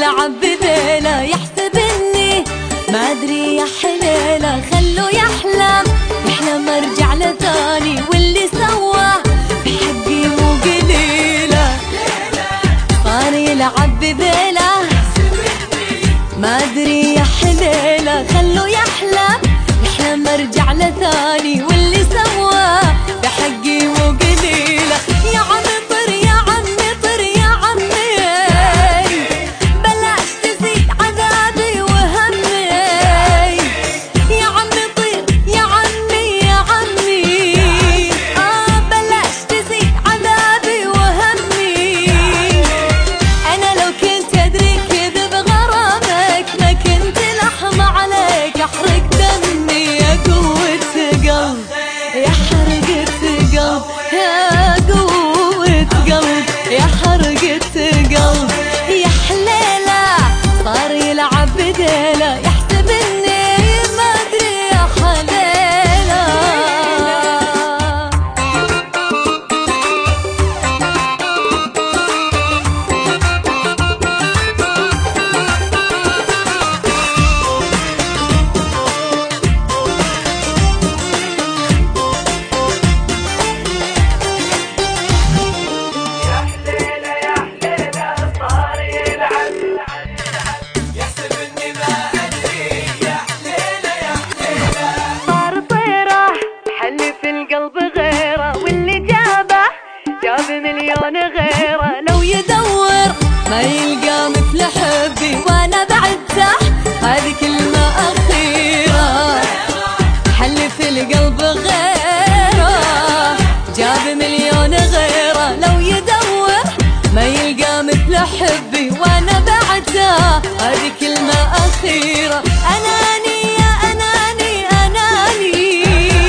يلعب بذيله يحسب اني ما ادري يا حليله. خلو يحلم ارجع له ثاني، واللي سواه بحقي مو قليله. صار يلعب بذيله ما ادري يا حليله. خلو يحلم ارجع له ثاني، واللي سواه بحقي مو قليله. يا عمي طر يا عمي طر يا عمي، بلاش تزيد عذابي وهمي. يا عمي طير يا عمي يا عمي، بلاش تزيد عذابي وهمي. انا لو كنت ادري كذب غرامك ما كنت لحم عليك احرق دمي. يا قوة قلب يا حرقة قلب، يا قوة قلب يا حرقة قلب. يا حليلة صار يلعب بديله يحسب اني ما ادري يا حليلة. القلب غيره واللي جابه جاب مليون غيره. لو يدور ما يلقى مثل حبي وانا بعده هذه كلمة أخيرة. حلف القلب غيره جاب مليون غيره. لو يدور ما يلقى مثل حبي وانا بعده هذه كلمة أخيرة. أناني يا أناني أناني،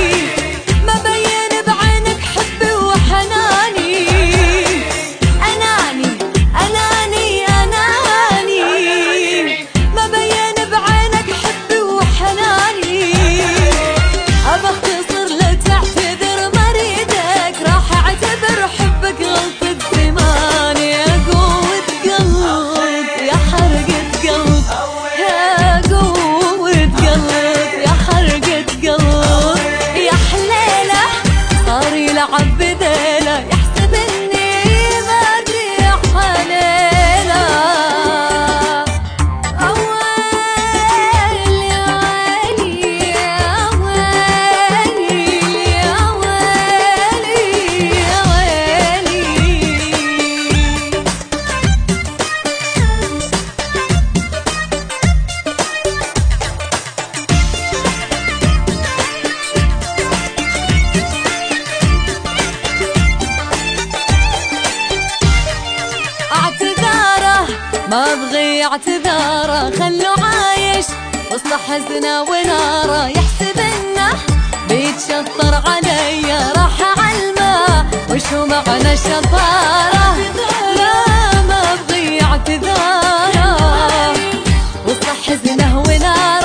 يلعب بذيله يحسب اني ما ادري يا حليله. اويلي يا ويلي يا ويلي يا ويلي يا ويلي. ما ابغي اعتذاره خلو عايش وسط حزنه وناره. يحسب انه بيتشطر عليا راح اعلمه وشو معنى الشطاره. لا ما ابغي اعتذاره وسط حزنه وناره.